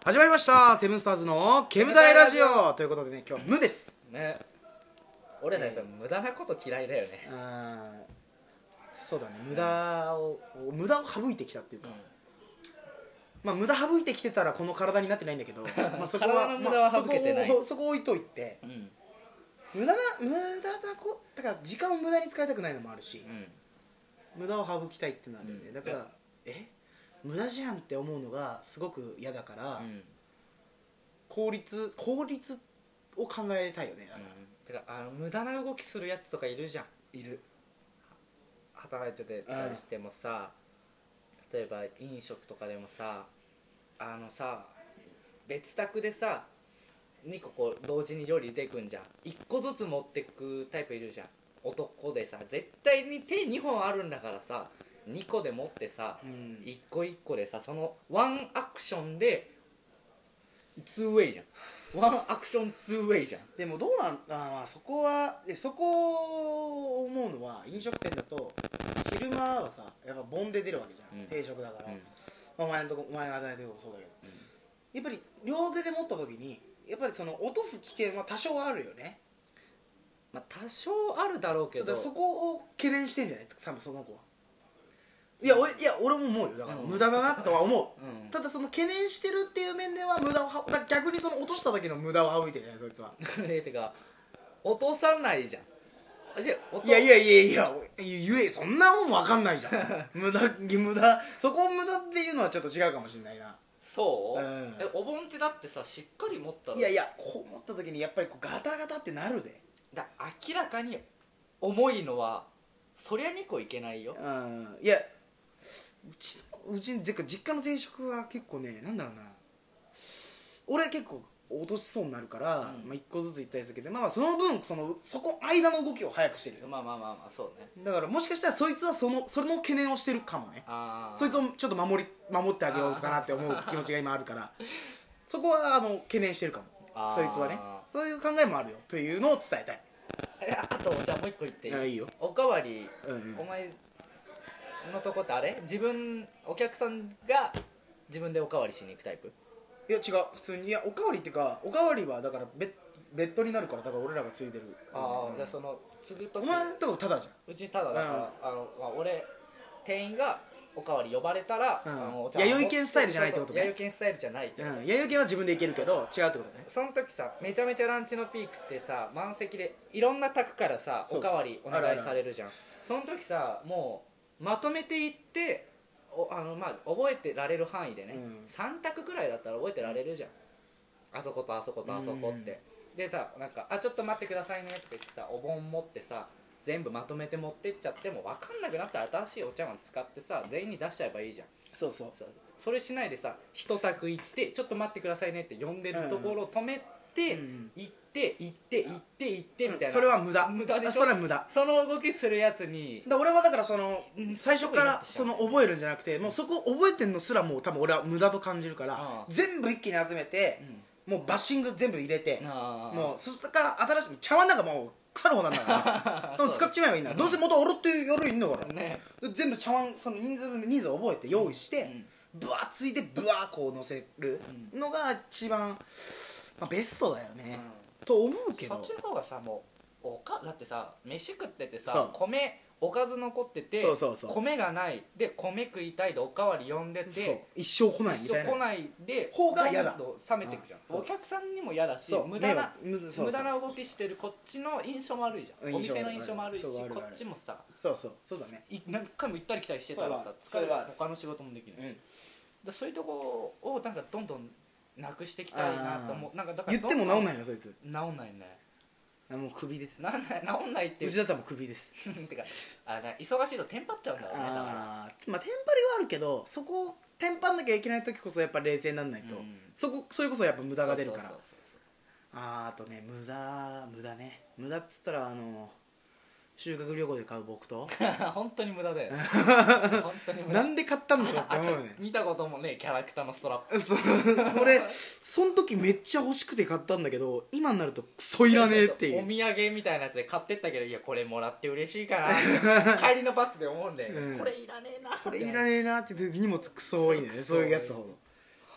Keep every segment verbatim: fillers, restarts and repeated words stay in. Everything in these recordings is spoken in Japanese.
始まりましたセブンスターズの煙たいラジオということでね、今日は無ですね。俺らやっぱ無駄なこと嫌いだよね。 あーそうだね、無駄を、うん、無駄を省いてきたっていうか、うん、まあ無駄省いてきてたらこの体になってないんだけどまあそこは体の無駄は省けてない、 まあ、そこをそこを置いといて、うん、無駄な無駄なこだから時間を無駄に使いたくないのもあるし、うん、無駄を省きたいってのあるよね、うん、だから、うん、え無駄じゃんって思うのがすごく嫌だから、うん、効率効率を考えたいよね。 だから、うん、てかあの無駄な動きするやつとかいるじゃん。 いる。 働いててたりしてもさ、例えば飲食とかでもさ、あのさ別宅でさにここう同時に料理出てくんじゃん。いっこずつ持ってくタイプいるじゃん。男でさ絶対に手にほんあるんだからさにこで持ってさ、うん、いっこいっこでさそのワンアクションでツーウェイじゃん。ワンアクションツーウェイじゃん。 でもどうなんあ、まあ、そこはそこを思うのは飲食店だと昼間はさやっぱボンで出るわけじゃん、うん、定食だから、うん、お前のとこお前が働いてるとこそうだけど、うん、やっぱり両手で持った時にやっぱりその落とす危険は多少あるよね。 まあ多少あるだろうけどそ, そこを懸念してんじゃない多分その子はいや、俺いや俺も思うよ。だから無駄だなとは思う、うん、ただその懸念してるっていう面では無駄をはだ逆にその落とした時の無駄を省いてるじゃないそいつはえてか落とさないじゃん。 でいやいやいやいや言えそんなもん分かんないじゃん無駄無駄そこを無駄っていうのはちょっと違うかもしれないな。 そう、うん、えお盆ってだってさしっかり持ったらいやいやこう持った時にやっぱりこうガタガタってなるで。 だ明らかに重いのはそりゃにこいけないよ。 うん、いやうちうち実家の定食は結構ねなんだろうな俺結構落としそうになるから、うんまあ、いっこずついったりするけど、まあ、その分そのそこ間の動きを早くしてるよ。 まあまあまあまあそうね。 だからもしかしたらそいつはそのそれの懸念をしてるかもね。あそいつをちょっと守り守ってあげようかなって思う気持ちが今あるからそこはあの懸念してるかもそいつはね。そういう考えもあるよというのを伝えたい。 あとじゃあもう一個言っていい？ あいいよ。 おかわり、うんうん、お前のとこってあれ自分お客さんが自分でおかわりしに行くタイプ？ いや違う普通にいやおかわりっていうかおかわりはだからベッベッドになるからだから俺らがついでる。 ああ、うん、じゃあその継ぐときお前のとこタダじゃん。 うちタダだから、うん、あのまあ、俺店員がおかわり呼ばれたら、うん、あの弥生県スタイルじゃないってことね。 弥生県スタイルじゃないって、うん、 弥生県は自分で行けるけど違うってことね。 その時さめちゃめちゃランチのピークってさ満席でいろんな宅からさおかわりお願いされるじゃん。その時さもうまとめていっておあの、まあ、覚えてられる範囲でね、うん、さん択くらいだったら覚えてられるじゃん。あそことあそことあそこって、うん、でさなんかあちょっと待ってくださいねとか言ってさお盆持ってさ全部まとめて持ってっちゃっても分かんなくなったら新しいお茶碗使ってさ全員に出しちゃえばいいじゃん。 そうそうそうそれしないでさ一択行ってちょっと待ってくださいねって呼んでるところを止めて、うん、行って行って行って行ってみたいな、うん、 それは無駄無駄でしょ。 それは無駄。 その動きするやつにだ俺はだからその最初からその覚えるんじゃなくてもうそこ覚えてんのすらもう多分俺は無駄と感じるから全部一気に集めて、うん、もうバッシング全部入れてもうそしたら新しい茶碗なんかもう腐る方なんだから使っちまえばいいんだ、うん、どうせまた俺って夜いんだから、ね、全部茶碗その人数分人数を覚えて用意して、うんぶわついてぶわこう乗せるのが一番、まあ、ベストだよね、うん、と思うけどそっちの方がさもうおかだってさ飯食っててさ米おかず残っててそうそうそう米がないで米食いたいでおかわり呼んでて一生来ないみたいな一生来ないで方が嫌だどんどん冷めていくじゃん。お客さんにも嫌だし無駄な無駄な動きしてるこっちの印象も悪いじゃん。お店の印象も悪いしこっちもさそうそうそうだね何回も行ったり来たりしてたらさ疲れる他の仕事もできない、うんだそういうとこをなんかどんどんなくしていきたいなと思う。なんかだから言っても治んないのそいつ。 治んないね。 もうクビです。 なんだ治んないってうちだったらもうクビですてかあな忙しいとテンパっちゃうんだろうね。だからまあテンパりはあるけどそこをテンパんなきゃいけない時こそやっぱ冷静にならないと、うん、そこそれこそやっぱ無駄が出るから。そうそうそうそうああとね無駄無駄ね無駄っつったらあの修学旅行で買う木刀本当に無駄だよ本当に無駄なんで買ったんだろうって思うよね見たこともねキャラクターのストラップそう俺その時めっちゃ欲しくて買ったんだけど今になるとクソいらねえっていうお土産みたいなやつで買ってったけどいやこれもらって嬉しいかな帰りのバスで思うんで、うん、これいらねえなこれいらねえなって荷物クソ多いねそういうやつほど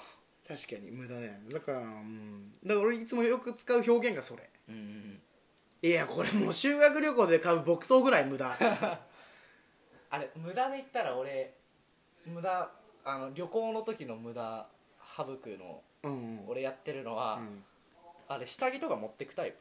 確かに無駄ね。だから、うん、だから俺いつもよく使う表現がそれ、うんうん、いやこれもう修学旅行で買う木刀ぐらい無駄あれ無駄で言ったら俺無駄あの旅行の時の無駄省くの、うんうん、俺やってるのは、うん、あれ下着とか持ってくタイ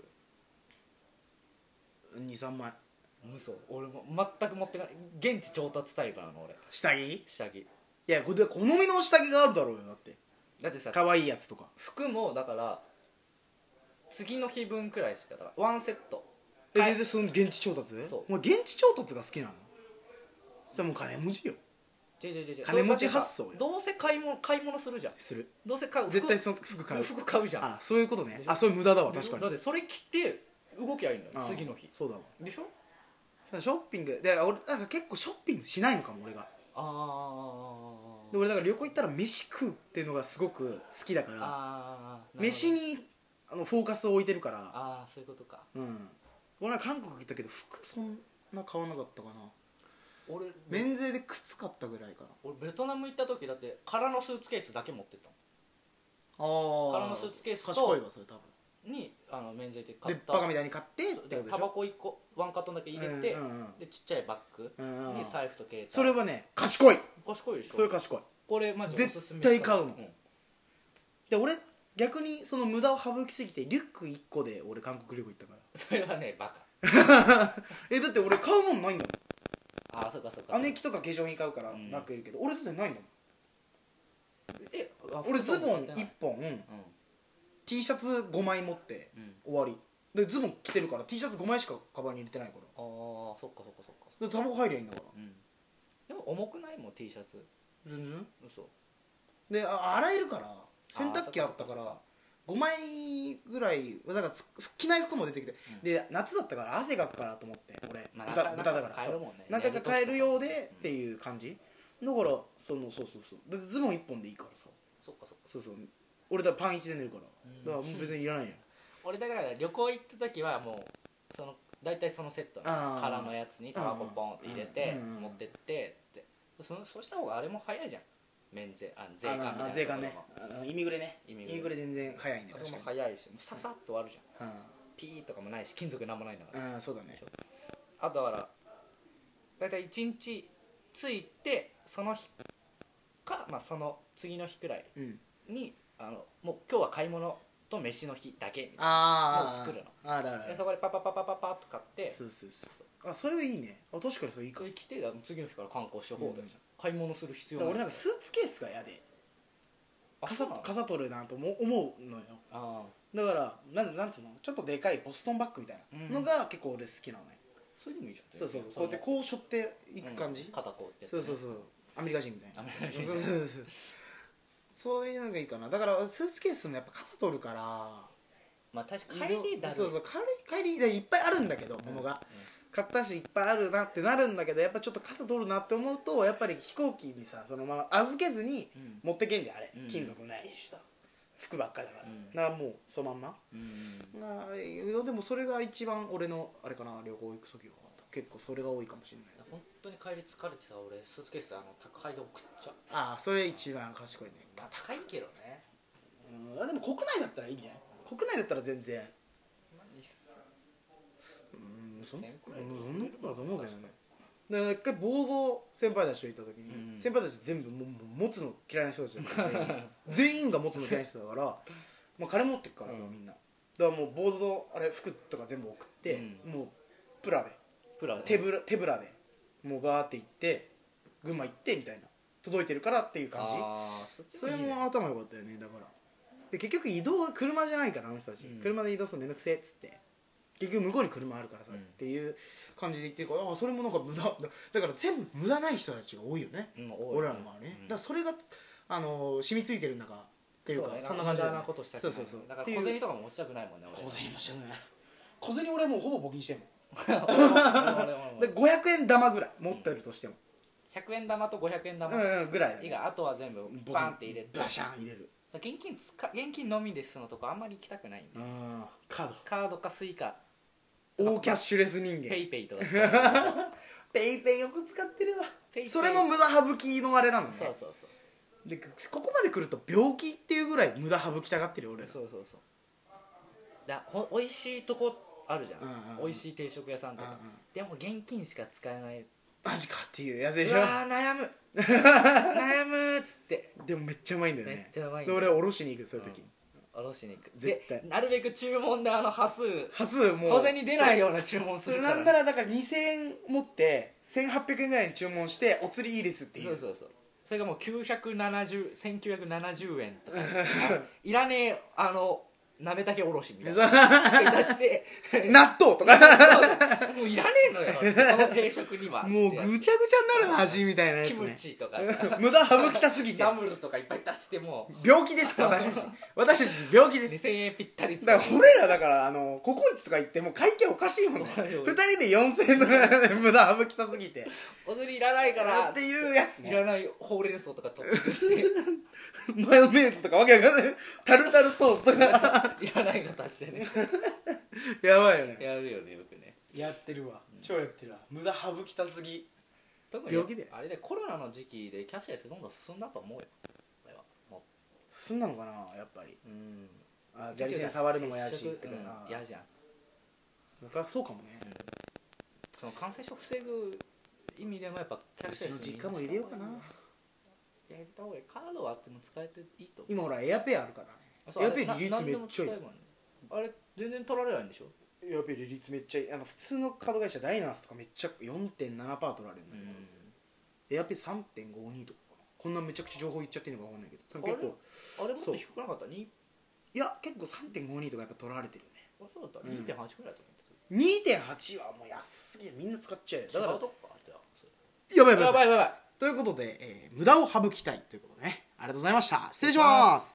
プにさんまい。 嘘、俺も全く持ってない。現地調達タイプなの俺。 下着下着。いやこれ好みの下着があるだろうよ。だってだってさ可愛いやつとか服もだから次の日分くらいしかだからワンセット。 えででその現地調達でお前現地調達が好きなの。それもう金持ちよ。 違う違う違う金持ち発想よ。 どうせ買い物買い物するじゃん。 する。 どうせ買う絶対その服買う服買うじゃん。 あそういうことね。あそれ無駄だわ確かに。 だってそれ着て動きゃいいんだよ次の日。 そうだわでしょ。 ショッピングで俺なんか結構ショッピングしないのかも俺が。ああ。で俺だから旅行行ったら飯食うっていうのがすごく好きだからあ飯にあのフォーカスを置いてるから。 ああそういうことか。 うん俺は韓国行ったけど服そんな買わなかったかな。 俺免税で靴買ったぐらいかな。 俺ベトナム行った時だって空のスーツケースだけ持ってったの。ああ空のスーツケースと賢いわそれ多分にあの免税で買ったでバカみたいに買ってってことでしょ。 タバコいっこワンカットンだけ入れて、うんうんうん、でちっちゃいバッグに財布と携帯。 それはね賢い賢いでしょ。 それ賢い。 これマジおすすめ。 絶対買うもん、うん、で俺逆にその無駄を省きすぎてリュックいっこで俺韓国旅行行ったから。 それはねバカえだって俺買うもんないんだもん。 ああそうかそうか。 姉貴とか化粧品買うからなくいるけど、うん、俺だってないんだもん。 え俺ズボンいっぽん、うん、T シャツごまい持って、うん、終わりでズボン着てるから T シャツごまいしかカバンに入れてないから。 ああそっかそっかそっか。 でタバコ入りゃいいんだから、うん、 でも重くないもん T シャツ全然。 嘘で洗えるから洗濯機あったからごまいぐらいだから着ない服も出てきて、うん、で夏だったから汗かくからと思って俺、まあ、豚, 豚だからさ、ね、何回か買えるようでっていう感じだからそのそうそうそうでズボンいっぽんでいいからさ。 そっかそっか。 そうそう俺だからパンいちで寝るから、うん、だからもう別にいらないよ俺だから旅行行った時はもうその大体そのセットの空のやつにタバコポンって入れて持ってってってそそうした方があれも早いじゃん。免税あ税関みたいな。 税関ねイミグレねイミグレ全然早いね。 それも早いしささっと終わるじゃん、うん、ピーとかもないし金属なんもないんだから。 あそうだね。 あとだからだいたいいちにちついてその日か、まあ、その次の日くらいに、うん、あのもう今日は買い物と飯の日だけみたいなのを作るの。 あららでそこでパパパパパパッと買ってそうそうそうあそれはいいね。あ確かにそれいいか。 それ着て次の日から観光し放題じゃん、うん、買い物する必要ない。 俺なんかスーツケースが嫌で傘傘取るなと思うのよ。あだからなんなんつうのちょっとでかいボストンバッグみたいなのが結構俺好きなのよ、 うん、それでもいいじゃん。 そうそうそうこうやってこう背負っていく感じ、うん、 肩こうって、ね、 そうそうそうアメリカ人みたいな。アメリカ人そうそうそうそういうのがいいかな。だからスーツケースもやっぱ傘取るからまあ確かに帰りだるそうそう帰りいっぱいあるんだけど、うん、物が、うん、買ったしいっぱいあるなってなるんだけどやっぱちょっと傘取るなって思うとやっぱり飛行機にさそのまま預けずに持ってけんじゃんあれ、うん、金属ないしさ服ばっかだから、うん、だからもうそのまんま、うん、なでもそれが一番俺のあれかな旅行行く時は結構それが多いかもしれない。 本当に帰り疲れてさ俺スーツケースあの宅配で送っちゃう。 ああそれ一番賢いね。 まあ高いけどね。 うんでも国内だったらいいんじゃない。国内だったら全然うんそんなことだと思うけどね。だから一回ボード先輩たちと行った時に、うん、先輩たち全部もう持つの嫌いな人たちだから全員が持つの嫌いな人だから、まあ、金持ってっからさ、うん、みんなだからもうボードのあれ服とか全部送って、うん、もうプラでプラで手ぶら手ぶらでもうバーって行って群馬行ってみたいな届いてるからっていう感じ。あそっちもいいね。それも頭良かったよね。だからで結局移動は車じゃないからあの人たち、うん、車で移動するのめんどくせえっつって結局向こうに車あるからさ、うん、っていう感じで言ってるからあそれもなんか無駄だから全部無駄ない人たちが多いよね、うん、俺らのはね、うん、だからそれがあの染みついてるんだかっていうか そ,、ね、そんな感じで、ね、 無駄なことしたくない。 そうそうそうだから小銭とかも持ちたくないもんね。 小銭もしたくない。小銭俺もうほぼ募金してんもんでごひゃくえん玉ぐらい持ってるとしても、 ひゃくえん玉とごひゃくえん玉、 うんうん、ぐらい、 以外あとは全部バンって入れてバシャン入れる。 現金つか現金のみですのとこあんまり行きたくないんで、 あカードカードかスイカ大キャッシュレス人間ペイペイとかペイペイよく使ってるわ。それも無駄省きのあれなのね。 そうそうそうでここまで来ると病気っていうぐらい無駄省きたがってるよ俺。 そうそうそうだほおいしいとこあるじゃん、 うんうんうんおいしい定食屋さんとか、 うんうんでも現金しか使えない。 マジかっていうやつでしょ。 うわー悩む悩むっつってでもめっちゃうまいんだよね。 めっちゃうまいんでだよ俺おろしに行くそういう時、 うんおろしに行く絶対でなるべく注文であの端数端数もう小銭出ないような注文するからそれなんならだからにせんえん持ってせんはっぴゃくえんぐらいに注文してお釣りいいですっていう。 そうそうそうそれがもうきゅうひゃくななじゅう せんきゅうひゃくななじゅうえんとかあいらねえあのなめたけおろしみたいな付け出して納豆とかもういらねえのよこの定食にはもうぐちゃぐちゃになる味みたいなやつキムね。 チとかさ無駄省きたすぎてナムルとかいっぱい出しても病気です私たち私たち病気です。 にせんえんぴったりだから俺らだからあのココイチとか行ってもう会計おかしいもんね。ふたりでよんせんえんとかで無駄省きたすぎてお釣りいらないからっていうやつね。 いらないほうれん草とかトッピングしてマヨネーズとかわけわかんないタルタルソースとかいらないの足してねやばいよね。 やるよねよくね。 やってるわ、超やってるわ。無駄省きたすぎ。 特に病気であれでコロナの時期でキャッシュレスどんどん進んだと思うよ俺はも進んだのかなやっぱり。 ううんあ砂利線触るのもやしってかうんな。 嫌じゃん、 僕はそうかもね。 その感染症防ぐ意味でもやっぱキャッシュレスうちの実家も入れようかな。 やりた方がいい。カードはあっても使えていいと思う。 今ほらエアペイあるからね。 そうエアペイあれな利率めっちゃいい。 何でも使えるもんねあれ全然取られないんでしょ。 エアペイ利率めっちゃいい。あの普通のカード会社ダイナースとかめっちゃ よんてんななパーセント 取られるんだけど、エアペイ さんてんごに とかかな。こんなめちゃくちゃ情報言っちゃっていいのか分かんないけど、多分結構あれもっと低くなかったにいや結構 さんてんごに とかやっぱ取られてるよね。 あそうだった、 うんにてんはち くらいだと思ってた。 にてんはち はもう安すぎる。みんな使っちゃうよ。だから違うとこかじゃあやばいやばいやばいやばい。 ということで、えー無駄を省きたいということでね、ありがとうございました。失礼します。